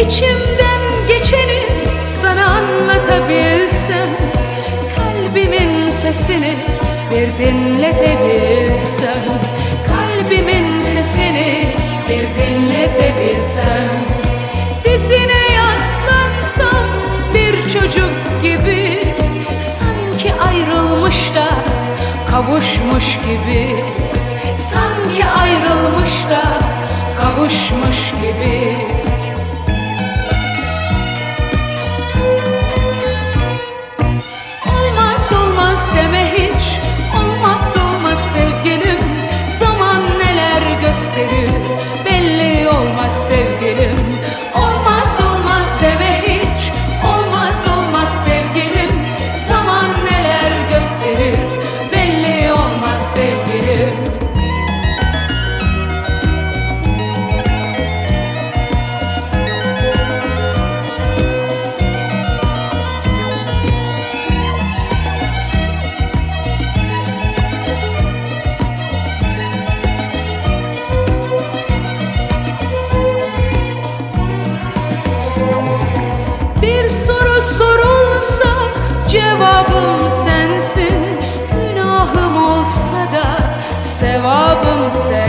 İçimden geçeni sana anlatabilsem, kalbimin sesini bir dinletebilsem, kalbimin sesini bir dinletebilsem, dizine yaslansam bir çocuk gibi, sanki ayrılmış da kavuşmuş gibi, sanki ayrılmış da kavuşmuş gibi. Olmaz olmaz deme hiç, olmaz olmaz sevgilim, zaman neler gösterir belli olmaz sevgilim. Olmaz olmaz deme hiç, olmaz olmaz sevgilim, zaman neler gösterir belli olmaz sevgilim. Bir soru sorulsa cevabım sensin, günahım olsa da sevabım sensin.